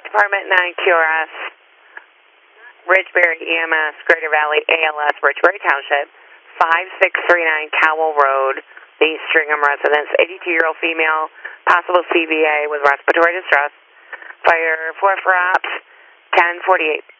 Department 9 QRS, Ridgeberry EMS, Greater Valley ALS, Ridgeberry Township, 5639 Cowell Road, the Stringham residence, 82-year-old female, possible CVA with respiratory distress. Fire 4 for ops, 1048.